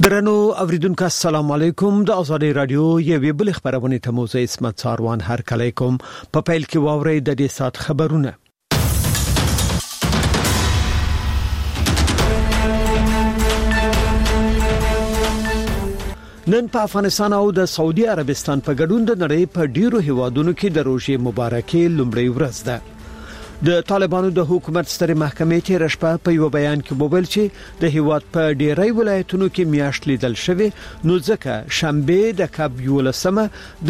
درنو اوریدونکو السلام علیکم د ازادي رادیو یوې بل خبرونه ته مو زه اسمت ساروان هر کله کوم په پیل کې واوري د دې سات خبرونه. نن په افغانستان او د سعودي عربستان په ګډون د نړۍ په ډیرو هیوادونو کې د روژې مبارکي لومړی ورځ ده. د طالبانو د حکومت سترې محکمې تیر شپه په یو بیان کې وویل چې د هیواد په ډیری ولایتونو کې میاشت لیدل شوی نو ځکه شنبه د کاب 11مه د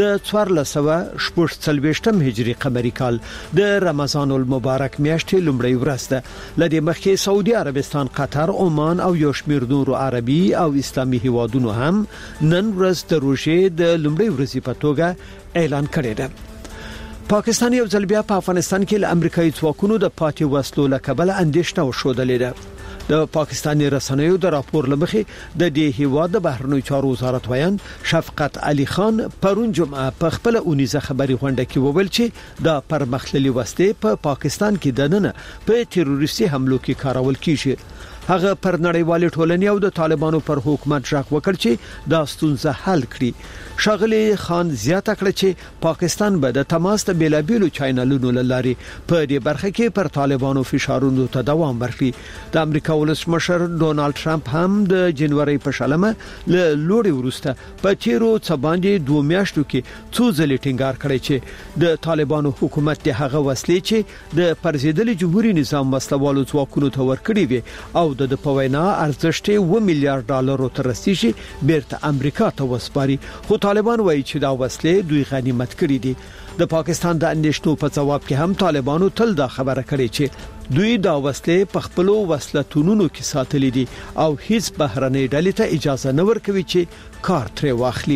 1440 هجری قمری کال د رمضان المبارک میاشت لومړی ورځ ده. لدې مخکې سعودي عربستان، قطر، عمان او یو شمېر نورو عربي او اسلامي هیوادونو هم نن ورځ د روژې د لومړی ورځې په توګه اعلان کړی دی. پاکستان یو ځل بیا په افغانستان کې له امریکایي ځواکونو د پاتې وسلو له کبله اندېښنه وښودلې ده. د پاکستاني رسنیو د راپور لمخې د دې هیواد د بهرنیو چارو وزارت ویان شفقت علي خان پرون جمعه په خپل اونیزه خبري غونډه کې وویل چې د پرمختللي وسلې په پاکستان کې دننه په تروریستي حملو کې کارول کیږي. هغه پر نړیوال ټولنې او د طالبانو پر حکومت ځواک وکړ چې دا ستونزه حل کړي. شاغلی خان زیاته کړ چې پاکستان به د تماس د بیلابیلو چینلونو لاري په دې برخه کې پر طالبانو فشارونو ته دوام ورکړي. د امریکا ولسمشر ډونالد ټرمپ هم د جنوري په شلمه له لوړې وروسته په تیرو څه باندې 2 میاشتو کې څو ځلې ټینګار کړی چې د طالبانو حکومت د هغه وسلې چې د پرزیدلي جمهوریت نظام وسلوالو ځواکونو ته ورکړي وي او د پوینا ارزښت 1 میلیارډ ډالر تر رسیدي بیرته امریکا ته وسپاري. خو طالبان وایي چې دا وسلې دوی غنیمت کړي دي. د پاکستان د اندېښنو په جواب کې هم طالبانو تل دا خبره کړې چې دوی دا وسلې په خپل وسلتونونو کې ساتلې دي او هیڅ بهرنۍ ډلې ته اجازه نه ورکوي چې کار ترې واخلي.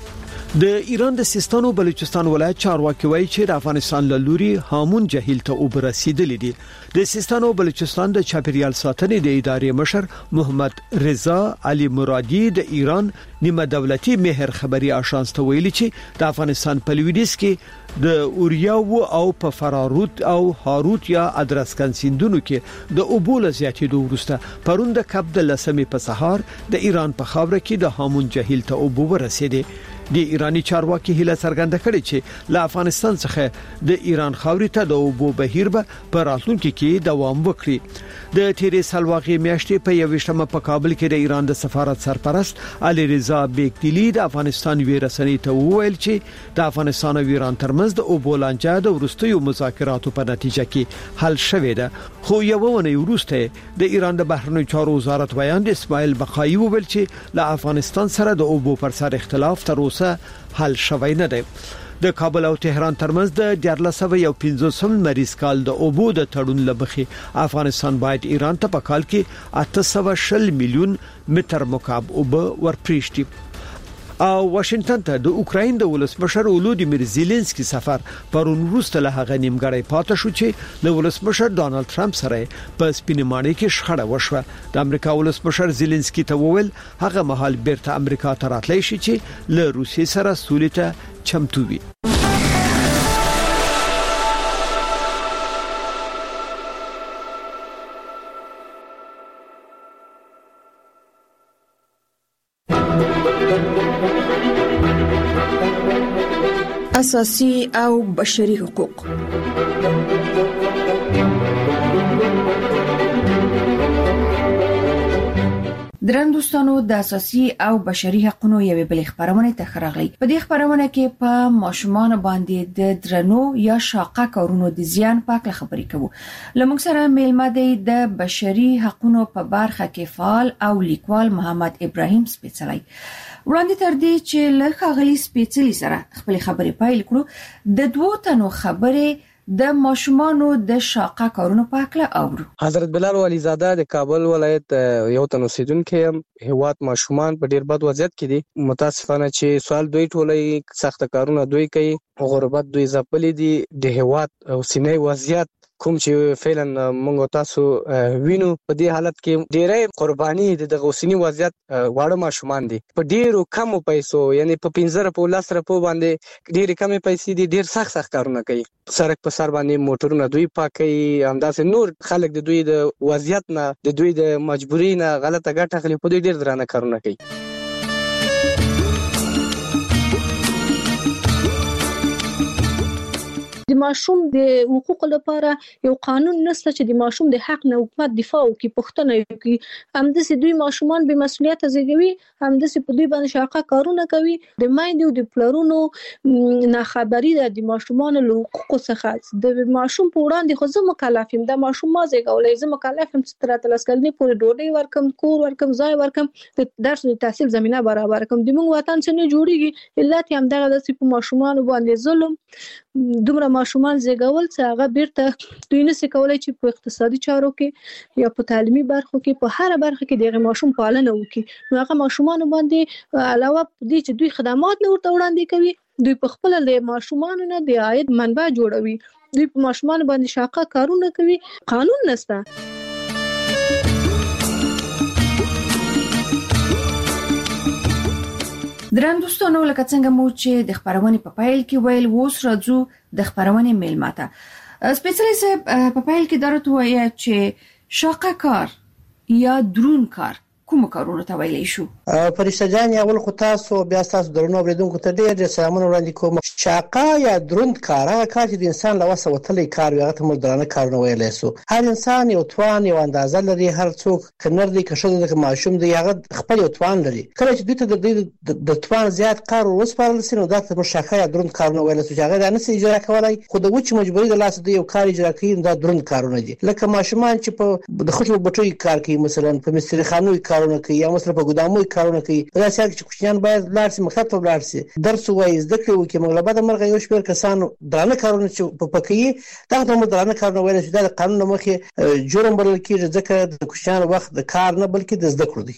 د ایران د سیستان او بلوچستان ولایت چارواکي وایي چې د افغانستان له لوري هامون جهیل ته اوبه رسیدلې دي. د سیستان او بلوچستان د چاپیریال ساتنې د ادارې مشر محمد رضا علي مرادي د ایران نیمه دولتي مهر خبري آژانس ته ویلي چې د افغانستان په لویدیځ کې د اوریاو او په فراروت او هاروت یا ادرسکن سیندونو کې د اوبو زیاتېدو وروسته پرون د کب د لسمې په سهار د ایران په خاوره کې د هامون جهیل ته اوبو ورسېدې. د ایرانی چارواکي هله څرګنده کړې چې له افغانستان څخه د ایران خاورې ته د اوبو بهیر به په راتلونکي کې دوام وکړي. د تیرې سلواغي میاشتې په 21مه په کابل کې د ایران د سفارت سرپرست علي رضا بیگدلی د افغانستان ویرسنۍ ته وویل چې د افغانستان او ایران ترمنځ د اوبو لانجه د وروستیو مذاکراتو په نتیجه کې حل شوې ده. خو یو ونې وروسته د ایران د بهرنیو چارو وزارت ویان اسماعیل بقایي وویل چې له افغانستان سره د اوبو پر سر اختلاف تر اوسه حل شوی نه دی. د کابل او تهران ترمنځ د 1450 مریض کال د اوبو د تړون لبخي افغانستان باید ایران ته په کال کې 820 میلیون متر مکعب اوبه ورپریشتي. او واشنگټن ته د اوکراین د ولسمشر ولودیمیر زيلنسکي سفر پرون وروسته له هغه نیمګړی پاتې شو چې د ولسمشر ډونالد ټرمپ سره په سپینمانه کې شخړه وشوه. د امریکا ولسمشر زيلنسکي ته وویل هغه مهال بیرته امریکا ته راتلی شي چې له روسیې سره سولې ته چمتو وي. اساسي او بشري حقوق. درن دوستانو د اساسي او بشري حقوقو یوې بل خبرونه ته خراغلي. په دې خبرونه کې په ماشومان باندې د درنو یا شاقه کارونو د زیان په اړه خبرې کوو. لمونږ سره میلمه دی د بشري حقوقو په برخه کې فعال او لیکوال محمد ابراهیم سپیڅلی. وړاندې تر دې چې له ښاغلي سپیڅلی سره خپل خبرې پیل کړو د دوه تنو خبرې د ماشومانو د شاقه کارونو په اړه اورو. حضرت بلال ولیزاده د کابل ولایت یو تن اوسیدونکو هیواد ماشومان په ډیر بد وضعیت کې دي. متاسفانه چې سوال دوی ټولې سخت کارونه دوی کوي، غربت دوی ځپلې دي. د هیواد او سینې وضعیت کوم چې فعلا موږ تاسو وینو په دې حالت کې ډېرې قرباني د غوسینی وضعیت واړه ماشومان دي. په ډېرو کم پیسو یعنی په 15 په 10 روپو باندې ډېرې کم پیسې دي، ډېر سخت کارونه کوي. سرک په سر باندې موټرونه دوی پاکي، همداسې نور خلک د دوی د وضعیت نه د دوی د مجبورۍ نه غلطه ګټه اخلي، په دوی ډېر درانه کارونه کوي. د ماشوم د حقوقو لپاره یو قانون نشته چې د ماشوم د حق نه حکومت دفاع وکړي، پوښتنه وکړي. همداسې دوی ماشومان به مسؤلیت زیږوي، همداسې په دوی باندې شاقه کارونه کوي. د میندو د پلرونو ناخبري د ماشومان له حقوقو څخه. د ماشوم په وړاندې خو زه مکلف یم، د ماشوم ما زیږولای، زه مکلف یم چې تر 13 کلنۍ پورې ډوډۍ ورکم، کور ورکم، ځای ورکم، د درس او تحصیل زمينه برابر کوم. د موږ وطن څخه نه جوړیږي علت هم دغه د په ماشومان باندې ظلم، دومره ماشومان زیږول چې هغه بیرته دوی نشي کولای چې په اقتصادي چارو کې یا په تعلیمي برخو کې په هر برخه کې دغه ماشوم پالنه وکړي. نو هغه ماشومان باندې علاوه دې چې دوی خدمات نه ورته وړاندې کوي، دوی په خپل د ماشومان نه د عاید منبع جوړوي، دوی په ماشومان باندې شاقه کارونه کوي. قانون نشته. درن دوستانو، لکه څنګه مو چې د خبرونې په پایل کې ویل، اوس راځو د خبرونې میلماته. سپیشلی صاحب په پایل کې درته وایي چې شاقه کار یا درون کار کوم کارونه ته ویلی شو؟ فرشته جان، اول خو تاسو بیا تاسو درنو اوریدونکو ته ډېر سلامونه وړاندې کوم. شاقه یا دروند کار هغه کار چې د انسان له وسه وتلی کار وي، هغه ته موږ درانه کارونه ویلی سو. هر انسان یو توان، یو اندازه لري. هر څوک که نر دی که ښځه ده که ماشوم دی، هغه خپل یو توان لري. کله چې دوی ته د توان زیات کار وسپارل سي، نو دا ته موږ شاقه یا دروند کارونه ویلی سو چې هغه دا نشي اجرا کولی، خو د وچې مجبوري د لاسه دوی یو کار اجرا کوي، دا دروند کارونه دي. لکه ماشومان چې په د خټو بټوي کار کوي، مثلا په مستریخانو کارونه کوي، یا مثلا په ګدامو کارونه کوي. دا چې کوچنیان باید لاړ شي، مکتب ته لاړ شي، درس وایي، زده کړې وکړي. موږ له بعده مرغه یو شمېر کسان درانه کارونه چې په کوي، دا ته درانه کارونه ویل شي. دا د قانون له مخې جرم بلل کېږي، ځکه د کوچنیانو وخت د کار نه بلکې د زده کړو دی.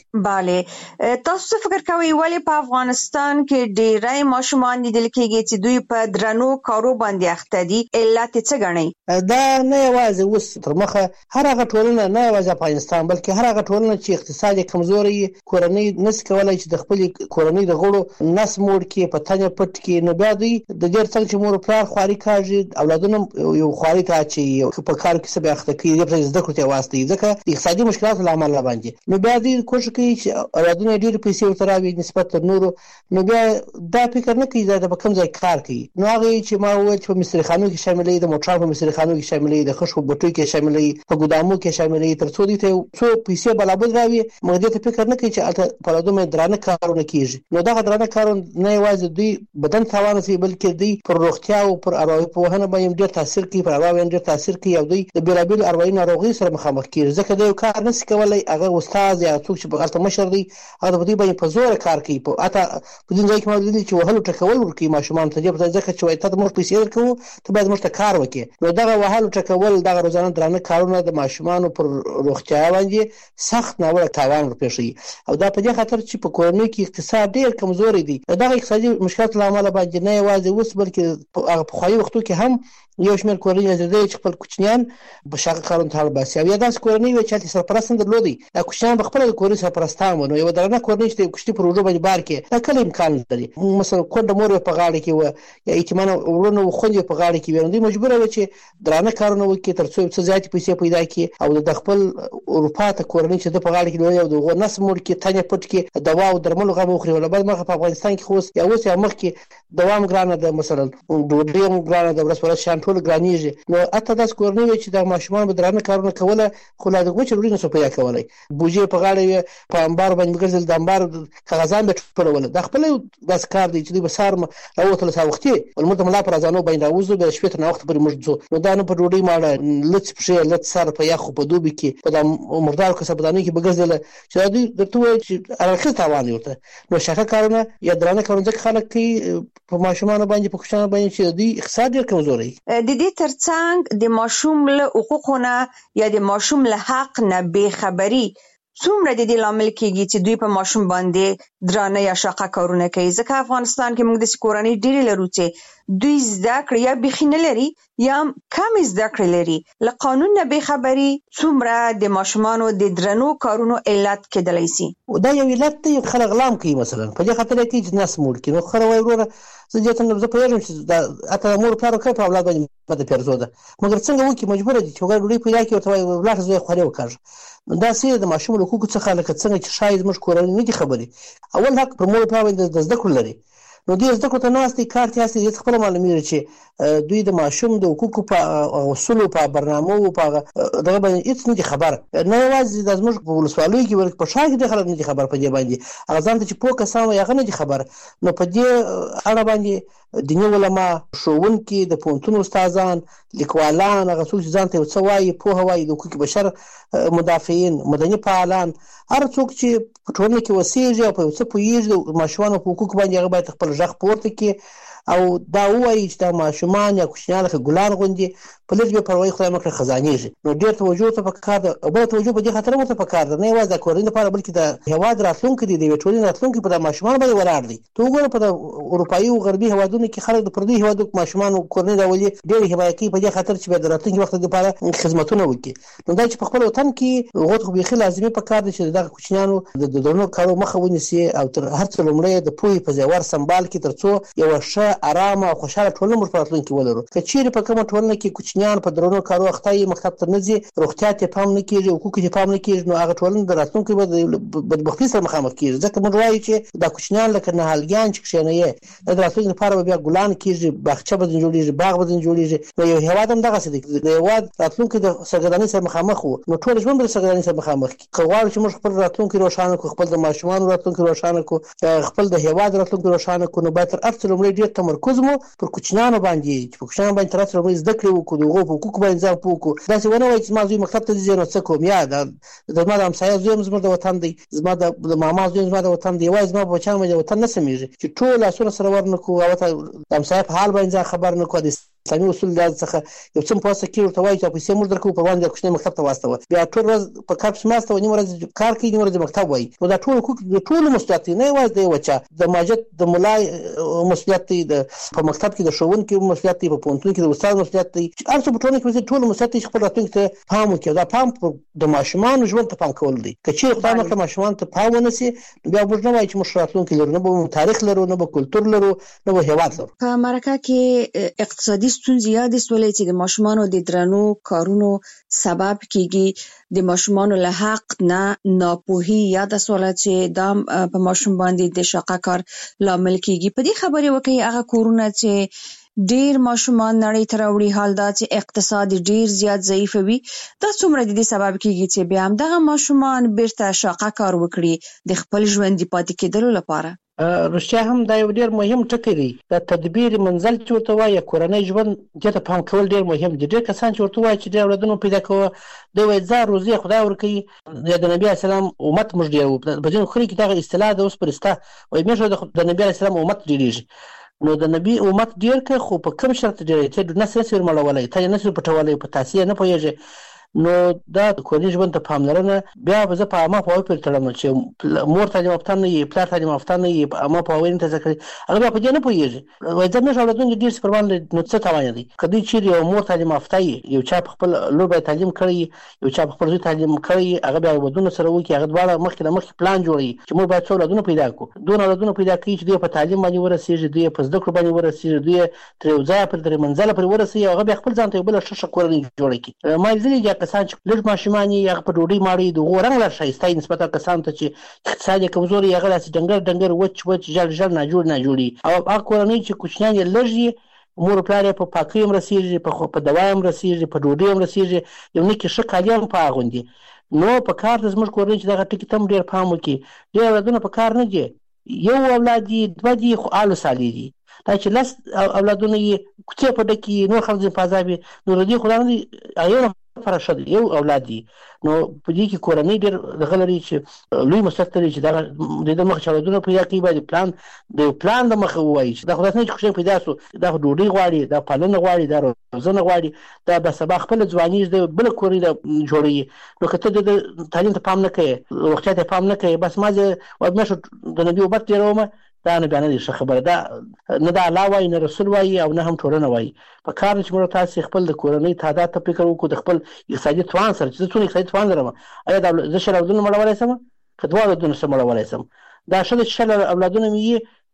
bale تاسو فکر کوئ ولې په افغانستان کې ډېری ماشومان لیدل کېږي چې دوی په درنو کارو باندې اخته دي؟ علت څه ګڼئ؟ دا نه یوازې اوس تر مخه هر هغه ټولنه، نه یوازې افغانستان بلکې هر هغه ټولنه چې اقتصاد کمزوري، کورنۍ نس کولای چې د خپل کورنۍ د غړو نس موړ کې په تنه پټ کې، نو بیا دوی د ډېر څنګه چې مور پلار خواري کاږي، اولادونه یو خواري ته چې په کار کې څه به اخته کوي، د زده کړو ته واسطه، ځکه اقتصادي مشکلات له امله باندې. نو بیا دوی کوشش کوي چې اولادونه ډېر پیسې ورته راوړي نسبت تر نورو. نو بیا دا فکر نه کوي دا په کوم ځای کار کوي. نو هغه چې ما وویل چې په مستریخانو کې شاملې، د موټر په مستریخانو کې شاملې، د خښو بټوي کې شاملې، په ګدامو کې شاملې، تر څو دې ته څو پیسې برابر راوي. موږ دې ته فکر نه کوي چې په لادو مې درانه کارونه کیږي. نو دا درانه کارونه نه یوازې دوی بدن تاوان کوي، بلکې دوی پر روغتیا او پر اروايي پوهنه باندې ډېر تاثیر کوي، پر اروايي ډېر تاثیر کوي، او دوی د بیلابیل اروايي ناروغي سره مخامخ کیږي. ځکه دا یو کار نشي کولای، هغه استاد یا څوک چې په غلطه مشر دی، هغه په دې باندې په زور کار کوي. په اته په دې ځای کې ما ویلي چې وهلو ټکول ورکوي ماشومان ته، ځکه چې وایي ته د مور پیسې درکوو، ته باید موږ ته کار وکړې. نو دغه وهلو ټکول، دغه روزانه درانه کارونه د ماشومانو پر روغتیا باندې سخت ناوړه تاوان ورپېښوي. او دا په دې خاطر چې په کورنۍ کې اقتصاد ډېر کمزوري دی. دغه اقتصادي مشکلات له امله باندې نه یوازې اوس بلکې په پخواني وختو کې هم یو شمېر کورنۍ چې خپل کوچنیان په شاقه کارونو ته اړ باسي، او یا داسې کورنۍ وي چې سرپرست هم درلودی، دا کوچنیان په خپله د کورنۍ سرپرستان وو. نو یوه درنه کورنۍ چې د کوچني پر اوږو باندې بار کړي، دا کله امکان لري. مثلا کونډه مور یې په غاړه کې وه، یا یتیمانه وروڼه و خویندې په غاړه کې وې، نو دوی مجبوره وه چې درانه کارونه وکړي تر څو څه زیاتې پیسې پیدا کړي، او د خپل اروپا ته کورنۍ چې د په غاړه کې لري، او د هغو نس موړ کړي، تنې پټ کړي، دوا او درملو غم وخوري. ولبد مخه په افغانستان کې خو اوس یا مخکې دوا هم ګرانه ده، مثلا ډوډۍ هم ګرانه ده، ورځ ورځ شیان ټول ګرانېږي. نو اته داس کورنۍ وي چې د ماشومان به درانه کارونه کوله، خو لا د وچې ډوډۍ نه سو پیدا کولی. بوجۍ په غاړه وي، په انبار باندې ګرځېدل، د انبار کاغذان به ټولول. دا خپل داس کار دی چې دوی به سهار راوتل سهار وختي لمونځ ته ملا پر اذانو باندې راوځو، بیا شپې تر ناوخته پورې موږ ځو. نو دا نه په ډوډۍ ماړه لڅ پښې لڅ سر په یخو په دوبي کې په دا مردارو کسبدانۍ کې به ګرځېدله چې دا دوی درته وایي چې اړخیز تاوان یې ورته. نو شاقه کارونه یا درانه کارونه ځکه خلک کوي په ماشومانو باندې، په کوچنیانو باندې چې دوی اقتصاد ډېر کمزوری. د دې ترڅنګ د ماشوم له حقوقو نه یا د ماشوم له حق نه بې خبري څومره د دې لامل کېږي چې دوی په ماشوم باندې درانه یا شاقه کارونه کوي؟ ځکه افغانستان کې موږ د کورنۍ ډېرې لرو چې دوی زده کړې یا بیخي نه لري یا کم زده کړې لري. له قانون نه بې خبري څومره د ماشومانو د درنو کارونو علت کېدلی سي؟ دا یو علت دی، خلک غلام کوي مثلا په دې خاطر کې چې نس موړ کړي. نو خره وایي وروره زه دې ته زه پوهېږم چې دا اته مور پلار کوي په اولاد باندې بده پیرزو ده، مګر څنګه وکړي مجبوره دي چې وګړي ډوډۍ پیدا کړي، ورته وایي ولاړ زوی خواري وکړه. دا سي د ماشوم له حقوقو څخه لکه څنګه چې شاید موږ کورنۍ نه دي خبرې. اول حق پر مور پلار باندې د زده کړو لري. نو دې زده کړو ته ناستې کار ته هسې خپل معلومیږي چې دوی د ماشوم د حقوقو په اصولو په برنامو په دغه باندې هیڅ نه خبر نه یوازې د زموږ په ولسوالۍ کې ورک په شاه کې د خلک نه خبر په دې باندې هغه ځان ته چې پوه کسان وي هغه نه خبر نو په دې اړه باندې دیني علما ښوونکي د پوهنتون استادان لیکوالان هغه څوک چې ځان ته څه وایي پوهه وایي د حقوق بشر مدافعین مدني فعالان هر څوک چې په ټولنه کې اوسېږي او په څه پوهېږي د ماشومانو په حقوق باندې هغه باید خپل غږ پورته کړي او دا وایي چې دا ماشومان یا کوچنیان لکه ګلان غوندې په لږ بې پروایي خدای مکړه خزانېږي نو ډېر توجه ته پکار ده او بله توجه په دې خاطر ورته پکار ده نه یوازې د کورنۍ لپاره بلکې د هېواد راتلونکی دی د یوې ټولنې راتلونکی په دغه ماشومانو باندې ولاړ دی ته وګوره په د اروپایي او غربي هېوادونو کې خلک د پردیو هېوادو ماشومانو کورنۍ راولي ډېرې حمایه کوي په دې خاطر چې د راتلونکي وخت لپاره خدمتونه وکړي نو دا چې په خپل وطن کې هغو ته خو بیخي لازمي پکار دی چې دغه کوچنیانو د درنو کارو مخه ونیسي او تر هر څه لومړی د پوهې په ژور سمبال کې تر څو یوه ښه ارامه او خوشحاله ټولنه موږ په راتلونکي ولرو که چیرې په کومه ټولنه کې کوچنیان په درنو کارو اخته وي مکتب ته نه ځي روغتیا ته پام نه کېږي حقوقو ته پام نه کېږي نو هغه ټولنه د راتلونکي به د بدبختۍ سره مخامخ کېږي ځکه موږ وایو چې دا کوچنیان لکه نهالګیان چې کښېنوي د راتلونکي لپاره به بیا ګلان کېږي باغچه به ځینې جوړېږي باغ به ځینې جوړېږي نو یو هېواد هم دغسې دی د هېواد راتلونکی د سرګردانۍ سره مخامخ و نو ټول ژوند به د سرګردانۍ سره مخامخ کړي که غواړو چې موږ خپل راتلونکی روښانه کړو خپل د ماشومانو راتلونکی روښانه کړو خپل د هېواد راتلونکی روښانه کړو نو باید تر هر څه لومړی ډېر تمرکز مو پر کوچنیانو باندې چې په کوچنیانو باندې تر هر څه لومړی زده کړې وکړو د هغو په حقوقو باندې ځان پوه کړو داسې ونه وایي چې زما زوی مکتب ته ځي نو څه کوم یا زما د همسایه زوی هم زموږ د وطن دی زما د ماما زوی زما د وطن دی یوازې زما په بچیانو باندې د وطن نه سمېږي چې ټول لاسونه سره ورنه کړو هغه ته د همسایه په حال باندې ځان خبر نه کړو د اسلامي اصول څخه یو څه په واسطه کې ورته وایي چې پیسې موږ درکوو په باندې کوچنی مکتب ته واستوه بیا ټول ورځ په کار پسې ناسته وه نیمه ورځ کار کوي نیمه ورځ مکتب وایي نو دا ټول حقوق د ټولو مسؤلیت دی نه یوازې د یوه چا د ماجد د ملا مسؤلیت دی په مکتب کې د ښوونکي مسؤلیت دی په پوهنتون کې د استاد مسؤلیت دی هر څه په ټولنه کې ټول مسؤلیت دی چې خپل راتلونکي ته پام وکړي دا پام د ماشومانو ژوند ته پام کول دی که چیرې خدای مکړه ماشومانو ته پام ونه شي بیا موږ نه وایو چې موږ راتلونکی لرو نه به تاریخ لرو نه به کلتور لرو نه به هېواد لرو په مرکه کې اقتصادي ستونزې یادې سولې چې د ماشومانو د درنو کارونو سبب کېږي د ماشومانو له حق نه ناپوهي یاده سوله چې دا په ماشوم باندې د شاقه کار لامل کېږي په دې خبرې وکړي هغه کورونه چې ډیر ماشومان نړۍ ته راوړي حال دا چې اقتصاد ډیر زیات ضعیف وي دا څومره د دې سبب کېږي چې بیا هم دغه ماشومان بیرته شاقه کار وکړي د خپل ژوند پاتې کېدلو لپاره رښتیا هم دا یو ډېر مهم ټکی دی د تدبیر منزل چې ورته وایي کورنۍ ژوند دې ته پام کول ډېر مهم دي ډېر کسان چې ورته وایي چې ډېر اولادونه پیدا کوه دوی وایي ځان روزي خدای ورکوي د نبي علیه السلام امت موږ ډېر وو په ځینو خلکو کې دغه اصطلاح ده اوس پرسته وایي موږ د نبي علیه السلام امت ډېرېږي نو د نبي امت ډېر که خو په کوم شرط ډېرېږي ته نسې ورمړولی ته یې نسې پټولی په تاسې یې نه پوهېږې نو دا د کورنۍ ژوند ته پاملرنه بیا به زه په عامه پوهاوي پورې تړم چې مور تعلیم یافته نه وي پلار تعلیم یافته نه وي په عامه پوهاوي نه ترسره کړي هغه بیا په دې نه پوهېږي وایي زه موږ اولادونه ډېر څه پروا نه لري نو څه تاوان دی که دوی چیرې یو مور تعلیم یافته وي یو چا په خپل لور باید تعلیم کړی یو چا په خپل زوی تعلیم کړی هغه بیا ودونه سره وکړي هغه دواړه مخکې له مخکې پلان جوړوي چې موږ باید څو اولادونه پیدا کړو دونه اولادونه پیدا کړي چې دوی په تعلیم باندې ورسېږي دوی په زده کړو باندې ورسېږي دوی تر یو ځایه پورې تر منزله پورې ورسېږي هغه بیا خپل ځان ته یو بله ښه کورنۍ جوړه کړي ما لیدلي دي کسان چې لږ ماشومان یې هغه په ډوډۍ ماړه د هغو رنګ لا ښایسته یي نسبت کسانو ته چې اقتصاد یې کمزوری هغه داسې ډنګر وچ ژړ ناجوړي او هغه کورنۍ چې کوچنیان یې لږ وي مور پلار یې په پاکۍ هم رسېږي په دوا هم رسېږي په ډوډۍ هم رسېږي یو نکي ښه کالي هم په اغوندي نو په کار د زموږ کورنۍ چې دغه ټکي ته هم ډېر پام وکړي ډېر اولادونه په کار نه دي یو اولاد دي دوه دي خو آلو سالي دي دا چې لس اولادونه یې کوڅې په ډکې نور خلک ځینې په عذاب وي نو د دې خو دا نه دي یو لپاره ښه دی یو اولاد دي نو په دې کې کورنۍ ډېر دغه لري چې لوی مسؤلیت لري چې دغه د دې مخه چې اولادونه پیدا کړي باید د پلان د مخه ووایي چې دا خو داسې نه چې کوچنی پیدا شو دا خو ډوډۍ غواړي دا پالنه غواړي دا روزنه غواړي دا به سبا خپله ځواني د بله کورنۍ جوړوي نو که ته د تعلیم ته پام نه کوې روغتیا ته پام نه کوې بس ما زه د نبي امت ډېرومه دا نه بیا نه دي ښه خبره دا نه د الله وایي نه رسول وایي او نه هم ټولنه وایي په کار ده چې موږ تاسې خپل د کورنۍ تعداد ته فکر وکړو د خپل اقتصادي توان سره چې زه څونه اقتصادي توان لرم آیا زه 6 اولادونه مړولی شم که 2 اولادونه څه مړولی شم دا ښه ده چې 6 اولادونه مې وي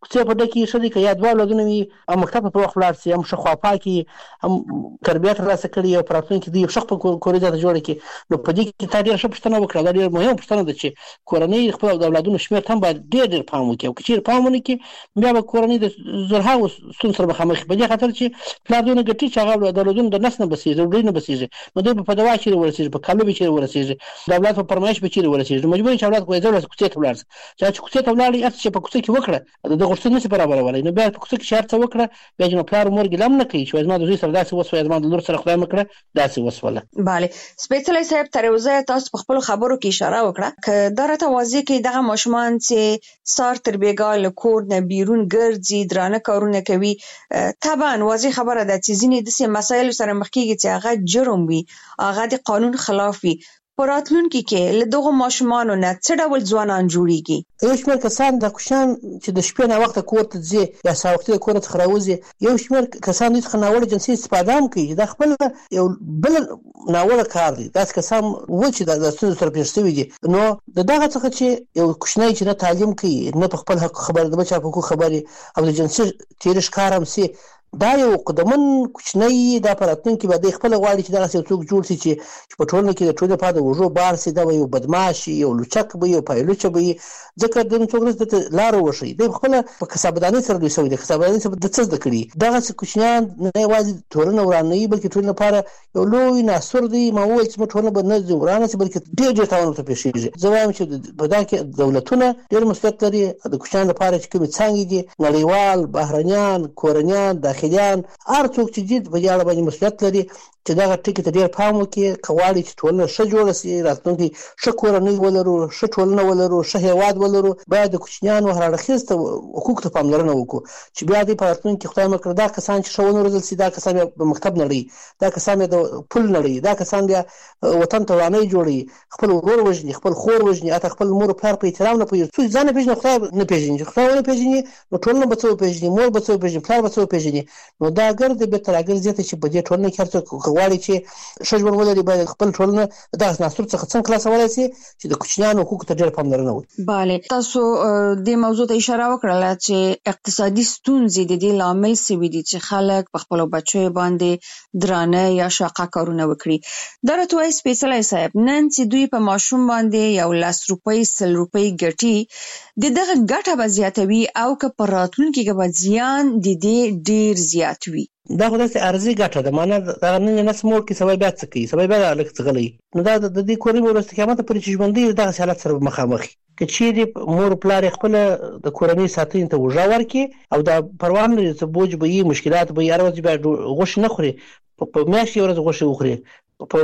کوڅه په ډکه شدي که یا دوه اولادونه وي او مکتب په وخت ولاړ شي هم ښه خواپاکي هم تربیه ترلاسه کړي او په راتلونکي کې د ښه خپل کورنۍ ته جوړه کړي. نو په دې کې تا ډېره ښه پوښتنه وکړه. دا ډېره مهمه پوښتنه ده چې کورنۍ خپل د اولادونو شمېر ته هم باید ډېر پام وکړي او که چېرې پام ونه کړي بیا به کورنۍ د زرهاوو ستونزو سره مخامخ وي، په دې خاطر چې پلار دونه ګټي چې هغه د اولادونو د نس نه بسېږي، د ډوډۍ نه بسېږي، نو دوی به په دوا چېرې ورسېږي، په کالو به چېرې ورسېږي، د اولاد په فرمایش به چېرې ورسېږي. نو مجبور چې اولاد کوی ځل کوڅې ته ولاړ شي. چې کوڅې ته ولاړ هر څه په کوڅه کې وکړه د غوښتنې نشي برابرولای، نو بیا په کوڅه کې شهر څه وکړه بیا چې پلار مور ګلم نه کوي چې زما د زوی سره داسې وسوه، زما د لور سره خدای مکړه داسې وسوله. bale سپېڅلې صاحب تر اوسه تاسو په خپل خبرو کې اشاره وکړه ک دا راته واضح کې دغه ماشومان چې سار تر بیګا له کور نه بیرون ګرځي درانه کارونه کوي، طبعا واضح خبره ده چې ځینې د مسایل سره مخ کېږي چې هغه جرم وي، هغه د قانون خلاف وي. په راتلونکي کې له دغه ماشومانو نه څه ډول ځوانان جوړیږي؟ یو شمېر کسان د کوشان چې د شپې نه وخت کور ته ځي یا سهار وختي د کور څخه راوځي، یو شمېر کسان دوی څخه ناوړه جنسي استفاده هم کوي. دا خپل یو بل ناوړه کار دی. داسې کسان و چې د ستونزو سره پېښ شوي دي. نو د دغه څخه چې یو کوچنی چې نه تعلیم کوي نه په خپل حق خبر د بچا په حقوق خبري او د جنسي تېرش کار هم سي، دا یو قدمن کوچنی دا په راتلونکي به د خپل غواړي چې دغه یو څوک جوړ شي چې په ټولنه کې د ټولو لپاره د وژو بار سي، دا یو بدمعاش یو لوچک به یو پایلوچ به ځکه د څوک د لار وشي د خپل په کسبدانۍ سره دوی سوي د کسبدانۍ سره د څه د کړی دغه کوچنیان نه یوازې ټولنه ورانوي بلکې ټولنه لپاره یو لوی ناسور دی. ما وایي چې ټولنه به نه ورانه شي بلکې ډېر تاوان ته پیښیږي. زه وایم چې په دا کې دولتونه ډېر مسؤلیت لري د کوچنیانو لپاره چې کومې څانګې دي، نړیوال، بهرنیان، کورنیان، داخلیان، هر څوک چې دې په دې اړه باندې مسؤلیت لري چې دغه ټکي ته ډېر پام وکړي. که غواړي چې ټولنه ښه جوړه شي، راتلونکي ښه کورنۍ ولرو، ښه ټولنه ولرو، ښه هېواد ولرو، باید د کوچنیانو هر اړخیز حقوقو ته پاملرنه وکړو چې بیا دې په راتلونکي خدای مه کړه دا کسان چې ښه ونه روزل شي، دا کسان بیا په مکتب نړوي، دا کسان بیا د پل نړوي، دا کسان بیا وطن ته ورانۍ جوړوي، خپل ورور وژني، خپل خور وژني، حتی خپل مور پلار په احترام نه پوهېږي. څوک ځان نه پېژني خدای نه پېژني، چې خدای ونه پېژني نو ټولنه به څه وپېژني، مور به څه وپېژني، پلار به څه وپېژني. نو دا ګرد بېرته راګرځي چې په دې ټولنه کې هر څوک غواړي چې ښه ژوند ولري باید خپل ټولنه دغه ناسور څخه څنګه خلاصولی شي چې د کوچنیانو حقوقو ته ډېر پاملرنه وکړي. bale تاسو د موضوع ته اشاره وکړه چې اقتصادي ستونزې د دې لامل سوي دي چې خلک په خپل بچو باندې درانه یا شاقه کارونه وکړي. دا راته وایي سپېڅلی صاحب نن چې دوی په ماشوم باندې یو 10 روپۍ 100 روپۍ ګټي دغه ګټه به زیاتوي او که په راتلونکي کې به زیان د دې ډېر زیات وي. دا خو داسې عرضي ګټه ده، معنا دغه نن یې نس موړ کړي سبا بیا څه کوي، سبا بیا هلک څغلی. نو دا د دې کورنۍ به وروسته قیامته پورې چې ژوندی دغسې حالت سره مخامخ وي. که چیرې مور پلار یې خپله د کورنۍ ساتنې ته اوږه ورکړي او دا پروا نه لري څه بوج به وي، مشکلات به وي، هر ورځ بیا غوښې نه خوري، په میاشت یې ورځ غوښې وخوري، په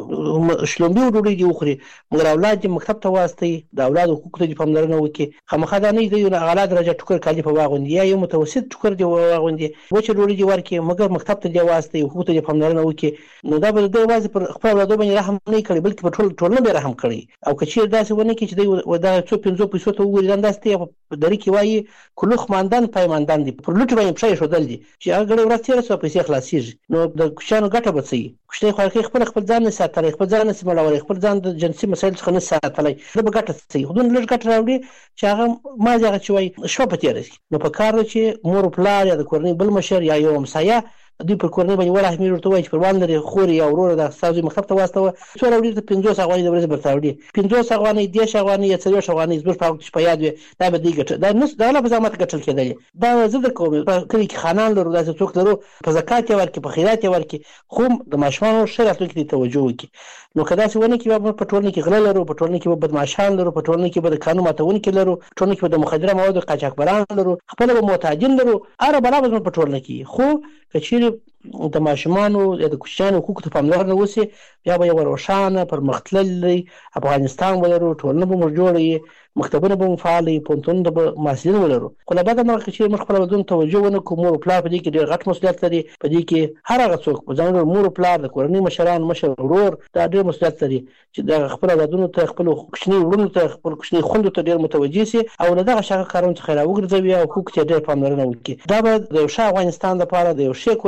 شلومبي ډوډۍ دې وخوري، مګر اولاد دې مکتب ته واستوي، د اولاد حقوقو ته دې پاملرنه وکړي. خامخا دا نه وي یو اعلی درجه ټوکر کالي په واغوندي یا یو متوسط ټوکر دې واغوندي، وچه ډوډۍ دې ورکړي، مګر مکتب ته دې واستوي، حقوقو ته دې پاملرنه وکړي. نو دا به د یوازې پر خپل اولادو باندې رحم نه کړي بلکې په ټولنه به رحم کړي. او که چیرې داسې ونه کړي چې دوی دا څو 5 پیسو ته وګوري ځان داسې په درې کې وایي کلوخ ماندان پایماندان دي، پر لوټې باندې پښه ایښودل دي چې هغه ګړۍ ورځ تېره شوه پیسې خلاصېږي. نو د کوچیانو ګټه به څه وي؟ کوچنی خو خپل ځان نه ساتلی، خپل ځان نه سمړولی، خپل ځان د جنسي مسایلو څخه نه ساتلی، دا به ګټه څه وي؟ خو دومره لږ ګټه راوړي چې هغه مازې هغه چې وایي شپه په تېره شي. نو په کار ده چې مور پلار یا د کورنۍ بل مشر یا یو همسایه دوی پر کورنۍ باندې ورحمېږي، ورته وایي چې پروان لري خور یا ورور د ستا زوی مکتب ته واستوه، څو راوړي ته 50 افغانۍ د ورځې درته راوړي، 50 افغانۍ 10 افغانۍ یا 40 افغانۍ زموږ په وخت کې په یاد وي دا به دوی ګټه دا نه دا په زحمت ګټل کېدلې. دا زه د کوم په کلي کې خانان لرو، داسې څوک لرو په زکات یې ورکړي، په خیرات یې ورکړي، خو د ماشومانو ښه راتلونکي ته توجه وکړي. نو که داسې ونه کړي بیا په ټولنه کې غله لرو، په ټولنه کې به بدمعشان لرو، په ټولنه کې به د قانون ماتونکي لرو، په ټولنه کې به د مخدره موادو قاچاقبران لرو، خپله به معتادین لرو، هره بلا به زموږ په ټولنه کې. خو که چیرې د ماشومانو یا د کوچنیانو حقوقو ته پاملرنه وشي بیا به یو روښانه پرمختللی افغانستان ولرو، ټولنه به موږ جوړه وي، مکتبونه به مو فعال وي، پوهنتونونه به محصلین ولرو. خو له بده مرغه که چیرې موږ خپل اولادونو ته توجه ونه کړو، مور او پلار په دې کې ډېر غټ مسؤلیت لري، په دې کې هر هغه څوک په ځانګړي مور او پلار د کورنۍ مشران مشر ورور دا ډېر مسؤلیت لري چې د خپل اولادونو ته خپل کوچني وروڼو ته خپل کوچني خویندو ته ډېر متوجه شي او له دغه شاقه کارونو څخه راوګرځوي او حقوقو ته ډېر پاملرنه وکړي. دا به د یو ښه افغانستان لپاره د یو ښې کورنۍ لپاره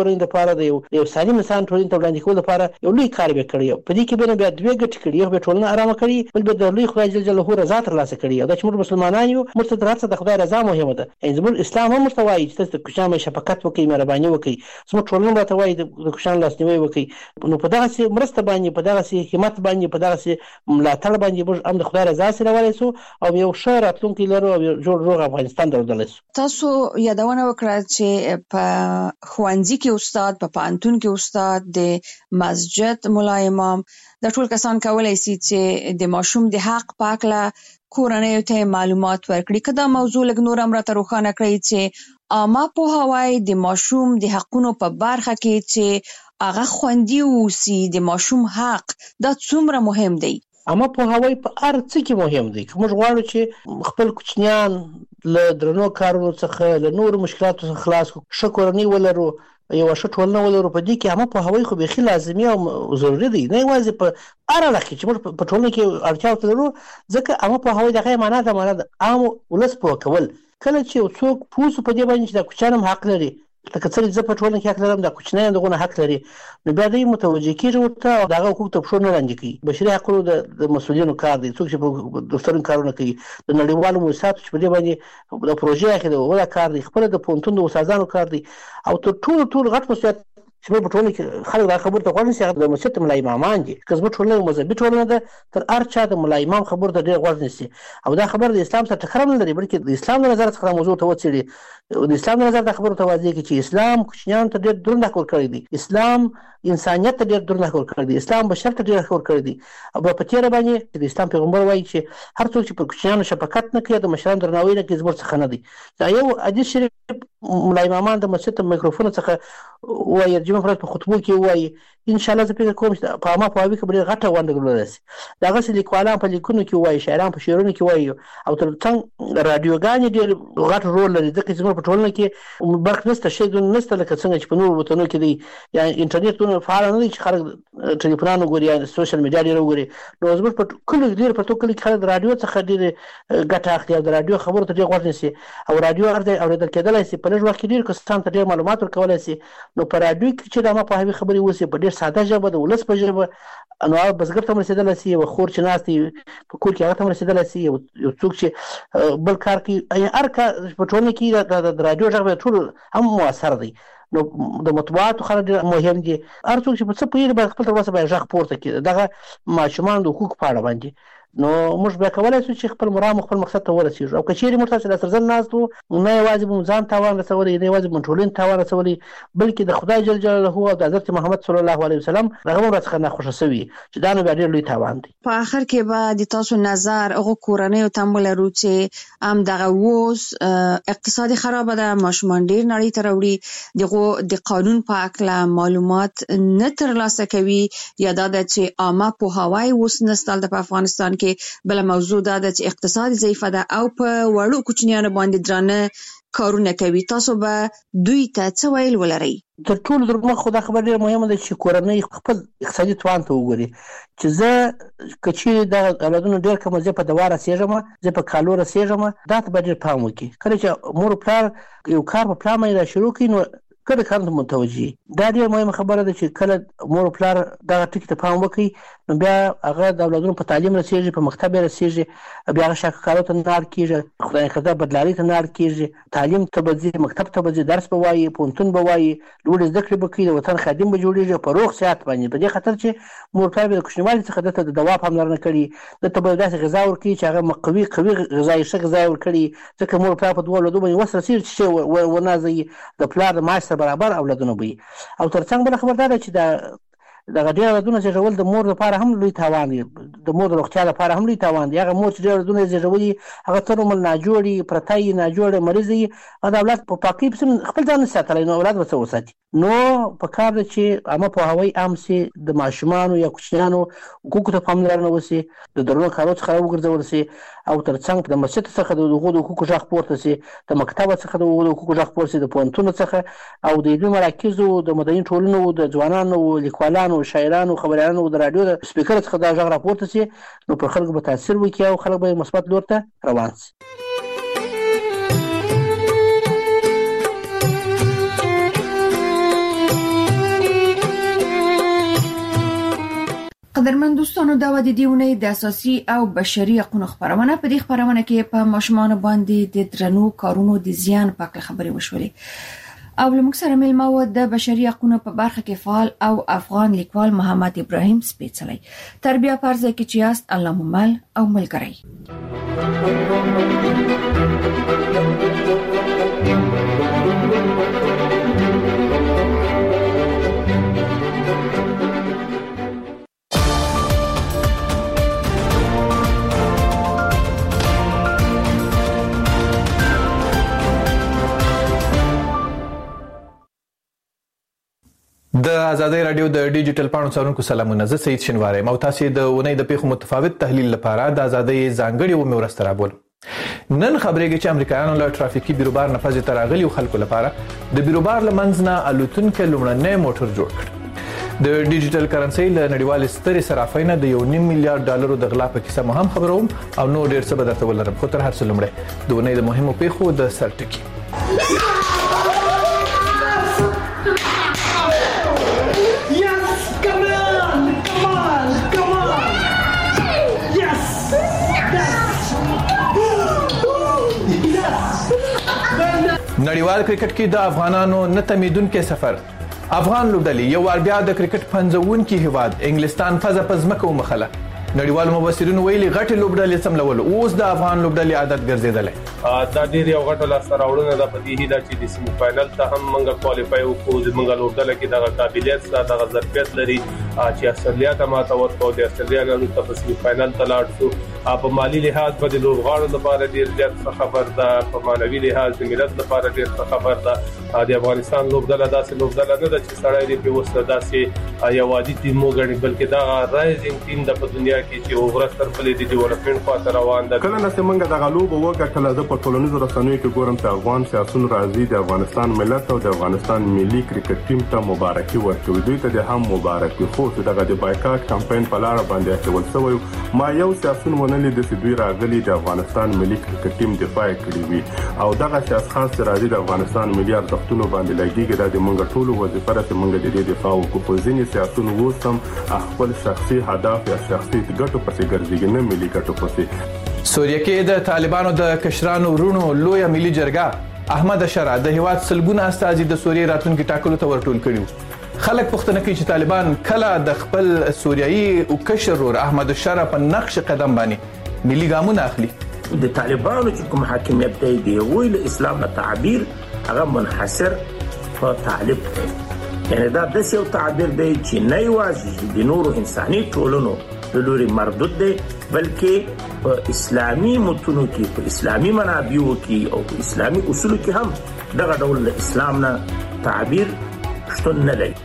لپاره د یو سالم انسان ټولنې ته وړاندې کول لپاره یو لوی کار به کړی. په دې کې به بیا دوه ګټې کړي، یو به ټولنه آرام کړي، بل به د لوی خدای جل جلاله رضا ترلاسه کړي. او د چې موږ مسلمانان یو موږ ته درته د خدای رضا مهمه ده. زموږ اسلام هم متوایي چې تاسو کوچنی شفقت وکړئ، مهرباني وکړئ. زموږ ټولنه راته وایي د کوچنی لاسنیوي وکړئ. نو په دغه سي مرسته باندې، په دغه سي همت باندې، په دغه سي ملاتړ باندې موږ هم د خدای رضا سره ولای سو او یو ښه راتلونکی لرو او جوړ روغ افغانستان درلودلی سو. تاسو یادونه وکړه چې په ښوونځي کې استاد، په پوهنتون کې استاد، د مسجد ملا امام، د ټول کسان کولای شي چې د ماشوم د حق په اړه کورنۍ ته معلومات ورکړي. کدا موضوع لږ نور هم راته روښانه کړئ چې عامه پوهاوی د ماشوم د حقونو په برخه کې چې هغه خوندي اوسي، د ماشوم حق دا څومره مهم دی. عامه پوهاوی په هر څه کې مهم دی. موږ غواړو چې خپل کوچنیان له درنو کارونو څخه، له نور مشکلاتو څخه خلاص کړو، ښه کورنۍ ولرو، یو ښه ټولنه ولرو. په دې کې عامه پوهاوی خو بېخي لازمي او ضروري دی، نه یوازې په هر اړخ کې چې موږ په ټولنه کې اړتیا ورته لرو. ځکه عامه پوهاوی دغه معنا د عام ولس پوه کول. کله چې یو څوک پوه سو په دې باندې چې دا کوچنی هم حق لري، لکه څنګه زه په ټولنه کې حق لرم، دا کوچنی هم دغه حق لري، نو بیا دوی متوجه کېږي ورته او دغه حقوق ته پښو نه لاندې کوي. بشري حقوقو د مسؤلینو کار دی، څوک چې په دفترونو کارونه کوي، د نړیوالو مؤسساتو چې په دې باندې د پروژې اخلي ولا کار دی، خپل د پوهنتون د استادانو کار دی، او تر ټولو غټ مسؤلیت چې په ټولنه کې خلک دا خبر ته غوړ نشي. د مسجد ملا امامان دي، که زموږ ټولنه مذهبي ټولنه ده، تر هر چا د ملا امام خبر ته ډېر غوړ نشي. او دا خبر د اسلام سره ټکر نه لري، بلکې د اسلام د نظر څخه موضوع ته وڅېړي. د اسلام د نظر د خبرو ته واضح کړي چې اسلام کوچنیانو ته ډېر درنه حق ورکړی دی، اسلام انسانیت ته ډېر درنه حق ورکړی دی، اسلام بشر ته ډېر حق ورکړی دی. او په تېره باندې د اسلام پیغمبر وایي چې هر څوک چې پر کوچنیانو شفقت نه کوي، د مشرانو درناوی نه کوي، زموږ څخه نه دی. دا یو حدیث شریف ملا امامان د مسجد د میکروفون څخه وایي، جمعه فرض په خطبو کې وایي. ان شاء الله زه فکر کوم چې په عامه پوهاوي کې ډېر غټه ونډه درلودلی شي. دغسې لیکوالان په لیکونو کې وایي، شاعران په شعرونو کې وایي، او تر څنګ راډیوګانې ډېر غټ رول لري، ځکه چې زموږ په ټولنه کې برق نشته، شی نشته لکه څنګه چې په نورو وطنونو کې دی، یا انټرنیټ فعال نه دی چې خلک ټلیفونونه ګوري یا سوشل میډیا ډېر وګوري. نو زموږ په کلي ډېر په ټول کلي کې خلک د راډیو څخه ډېر ګټه اخلي او د راډیو خبرو ته ډېر غوږ نیسي، او راډیو اورېدل کېدلی شي. په لږ وخت کې ډېر کسانو ته ډېر معلومات ورکولی شي. نو په راډیو کې چې د عامه پوهاوي خبرې وشي په ډېر ساده ژبه، د ولس په ژبه، نو هغه بزګر ته هم رسېدلی شي، یو خور چې ناست دی په کور کې هغه ته هم رسېدلی شي، یو څوک چې بل کار کوي، هر کار په ټولنه کې د راډیو غږ ټول هم مؤثر دی. نو د مطبوعاتو خلک ډېر مهم دي. هر څوک چې په څه پوهېږي باید خپل تر اوسه باید غږ پورته کړي دغه ماشومانو د حقوقو په اړه باندې. نو موږ بیا کولی شو چې خپل مرام خپل مقصد ته ورسېږو. او که چېرې موږ تاسې لاسرزن ناست وو، نه یوازې به مو ځان تاوان رسولی، نه یوازې به مو ټولنې تاوان رسولی، بلکې د خدای جل جلاله او د حضرت محمد صلی الله علیه وسلم هغه هم راڅخه ناخوښه شوي، چې دا نو بیا ډېر لوی تاوان دی. په آخر کې به د تاسو نظر هغو کورنیو ته هم ولرو چې هم دغه اوس اقتصادي خرابه ده، ماشومان ډېر نړۍ ته راوړي، دغو د قانون په هکله معلومات نه ترلاسه کوي، یا دا ده چې عامه پوهاوی اوس نشته په افغانستان کې. بله موضوع دا ده چې اقتصاد ضعیفه ده او په وړو کوچنیانو باندې درانه کارونه کوي. تاسو به دوی ته څه ویل ولرئ؟ تر ټولو در مخ خو دا خبر ډېره مهمه ده چې کورنۍ خپل اقتصادي توان ته وګوري، چې زه که چېرې دغه اولادونه ډېر کمه، زه په دوا رسېږم، زه په کالو رسېږم، دا ته به ډېر پام وکړي. کله چې مور و پلار یو کار په پلان باندې را شروع کړي، نو کله کار ته متوجه. دا ډېره مهمه خبره ده چې کله مور و پلار دغه ټکي ته پام وکړي، نو بیا هغه د اولادونو په تعلیم رسېږي، په مکتب یې رسېږي، بیا هغه شاکرکارو ته نه اړ کېږي، خدای نخواسته بدلارۍ ته نه اړ کېږي، تعلیم ته به ځي، مکتب ته به ځي، درس به وایي، پوهنتون به وایي، لوړې زده کړې به کوي، د وطن خادم به جوړېږي په روغ صحت باندې. په دې خاطر چې مور پلار به د کوچنیوالي څخه دته د دوا پاملرنه کړي، دته به داسې غذا ورکړي چې هغه قوي غذا یې ښه غذا یې ورکړي، ځکه مور پلار په دوه اولادو باندې وس رسېږي چې شی ونازوي، د پلار د معاش سره برابر اولادونه به وي. او تر څنګ بله خبر دا ده چې دغه ډېر اولادونه زېږول د مور لپاره هم لوی تاوان دی، د مور د روغتیا لپاره هم لوی تاوان دی. هغه مور چې ډېر اولادونه یې زېږولي، هغه تر عمر ناجوړ وي، پرته وي، ناجوړه مریض وي، او د اولاد په پاکۍ پسې خپل ځان نه ساتلی، نو اولاد به څه وساتي؟ نو پکار ده چې عامه پوهاوی عام سي، د ماشومانو یا کوچنیانو حقوقو ته پاملرنه وسي، د درنو کارو څخه راوګرځول سي، او تر څنګ د مسجد څخه د هغو د حقوقو غږ پورته سي، د مکتب څخه د هغو د حقوقو غږ پورته سي، د پوهنتونو څخه او د علمي مراکزو، د مدني ټولنو، د ځوانانو، لیکوالانو، شاعرانو، خبریالانو، د راډیو د سپیکر څخه دا غږ راپورته سي، نو پر خلکو به تاثیر وکړي او خلک به مثبت لور ته روان سي. قدرمن دوستانو دا د دې ونې د اساسي او بشري حقوقو خبرونه په دې خبرونه کې په ماشومان باندې د درنو کارونو د زیان په اړه خبرې وشولې او لمک سره ملما و د بشري حقوقو په برخه کې فعال او افغان لیکوال محمد ابراهیم سپیڅلی تربیه پرځه کې چیاست الله ممل او ملګری د آزادۍ رادیو د ډیجیټل پاڼو څارونکو سلامونه. زه سید شینواری مو تاسو د ونې د پیښو متفاوت تحلیل لپاره د آزادۍ ځانګړي و مورست رابول. نن خبرېږي چې امریکایانو له ټرافیکي بیروبار نه فزې تراغلي خلکو لپاره د بیروبار لمنځ نه الوتونکو لومړنی موټر جوړ کړ. د ډیجیټل کرنسي له نړیوال سترې صرافۍ نه د $1.5 میلیارډ د غلا په کیسه مهم خبروم او نو ډیر څه به درته ولرم. خو تر هر څه لومړی د ونې د مهمو پیښو د سرټکی. نړیوال کرکټ کې د افغانانو نه تمیدونکو سفر. افغان لوبډلې یو وار بیا د کرکټ پنځونکي هیواد انګلستان فاز په ځمکه ومخله. نړیوال مبصرین ویلي غټي لوبډلې سملول اوس د افغان لوبډلې عادت ګرځیدل. دا ډیر یو غټه لاس راوړنه ده په دې هیله چې د سیمه فائنل ته هم موږ کوالیفای وکړو. زموږ لوبډله کې د قابلیت سره د ظرفیت لري چې استرالیا ته ماته ورکړو. د استرالیا نن په سیمه فائنل ته لاړ شو. په مالی لحاظ په د لوبغاړو لپاره ډیر زیات خبر ده، په مانوي لحاظ د ملت لپاره ډیر خبر ده. د افغانستان لوبډله داسې لوبډله نه ده چې سړی دې په وسه داسې یو عادي ټیم وګڼي، بلکې دا رایزینګ ټیم د په دنیا کې چې وګړستر په دې ډیولپمنٹ خاطر روان ده. کله نه څنګه د غلوب وګټل د په ټولنیزو رسنیو کې ګورم چې افغان سیاسيون راځي د افغانستان ملت او د افغانستان ملي کرکټ ټیم ته مبارکي ورکوي. دوی ته هم مبارکي خو دغه د بایکاټ کمپاین په لار باندې اچول شوی. ما یو سیاسيون ونلې د دوی راغلي د افغانستان ملي کرکټ ټیم دفاع کړی وي او دغه شخص خاص راځي د افغانستان ملي ارزښتونو باندې لګیږي. د موږ ټولو وظیفه ده چې موږ د دې دفاع وکړو. ځینې سیاسيون وسم خپل شخصي هدف یا شخصي ګټو پسې ګرځي نه ملي ګټو پسې. سوریه کې د طالبانو د کشرانو ورونو لوی ملي جرګه احمد اشرا د هیواد سلګونه استازي د سوریه راتلونکي ټاکلو ته ورټول کړي. خلک پوښتنه کوي چې طالبان کله د خپل سوریایي او کشر ور احمد اشرا په نقش قدم باندې ملي ګامونه اخلي. د طالبانو چې کوم حاکمیت دی ویل اسلام تعبیر هغه منحصر په طالب دی. یعنی دا د یو تعبیر دی چې نه یوازې د نورو انساني ټولنو د لوري مردود دی بلکې په اسلامي متونو کې په اسلامي منابعو کې او په اسلامي اصولو کې هم دغه ډول اسلام نه تعبیر شتون نه لري.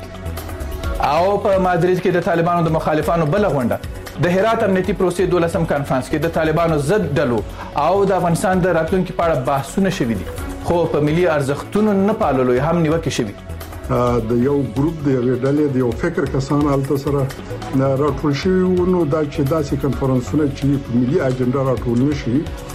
او په مادرید کې د طالبانو د مخالفانو بل غونډه د هرات امنیتي پروسې 12م کانفرنس کې د طالبانو ضد ډلو او د افغانستان د راتلونکي په اړه بحثونه شوي دي، خو په ملي ارزښتونو نه پاللو هم نیوکه شوي. د یو ګروپ د یو ډلې د یو فکر کسان الته سره راټول شوي نو دا چې داسې کانفرنسونه چې په ملي اجنډا راټول نشي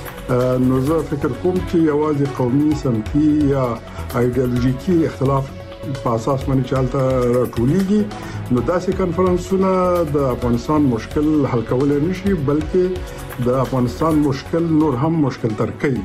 نو زه فکر کوم چې یوازې قومي سمتي یا ایدئولوژیکي اختلاف په اساس باندې چالتہ راټولېږي نو داسې کانفرنسونه د افغانستان مشکل حل کول نه شي بلکې د افغانستان مشکل نور هم مشکل تر کوي.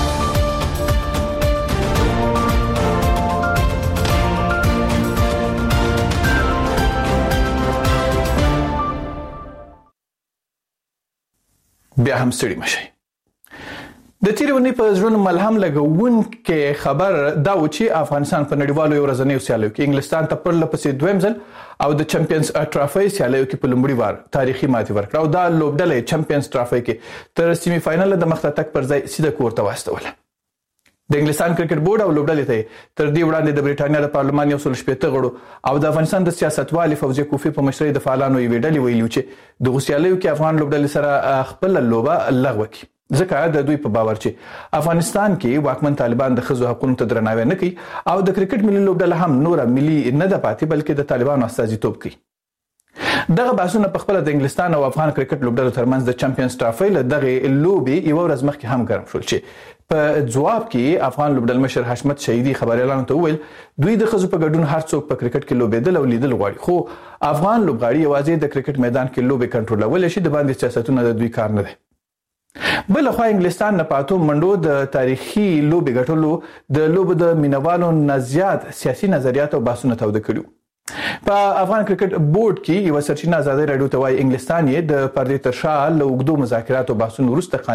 بیا هم ستړي مشي. د تیرونی په ځړونو ملهم لګون کې خبر دا و چې افغانستان په نړیوالو ورځنیو سیالیو کې انګلستان ته پر لپسې دویم ځل او د چمپیونز ټرافي سیالیو کې په لومړي وار تاریخي ماتې ورکړه او دا لوبډلې چمپیونز ټرافي کې تر سیمه فائنل د مخ ته تک پر ځای سیده کور ته واستوله. د انګلستان کرکټ بورډ او لوبډلې ته تر دې وړاندې د بریټانیا د پارلمان یو څل شپږ غړو او د افغانستان د سیاستوالي فوزي کوفي په مشرۍ د فعالانو یې ویډلې ویلو چې د غوسیالیو کې افغان لوبډلې سره خپل لوبه لغوه کړي. ځکه د دوی په باور چې افغانستان کې واکمن طالبان د ښځو حقوقو ته درناوی نه کوي او د کرکټ ملي لوبډله هم نور ملي نه ده پاتې بلکې د طالبانو استازیتوب کوي. دغه بحثونه په خپل د انګلستان او افغان کرکټ لوبډلو ترمنځ د چمپیونز ټرافي له دغه لوبې یو ورځ مخکې هم ګرم شول چې په جواب کې افغان لوبډل مشر حشمت شهیدي خبريالانو ته وویل دوی د ښځو په ګډون هر څوک په کرکټ کې لوبېدل او لیدل غواړي خو افغان لوبغاړي یوازې د کرکټ میدان کې لوبې کنټرولول شي د باندې سیاستونه د دوی کار نه دی. بل خو انګلستان نه پاتو منډو د تاریخي لوبې ګټلو د لوبو د مینوالو نه زیات سیاسي نظریات او بحثونه تاوده کړي. په افغان کرکټ بورډ کې یو سرچینه آزادۍ رادیو ته وايي انګلستان یې د پردې تر شا له اوږدو مذاکراتو بحثونو وروسته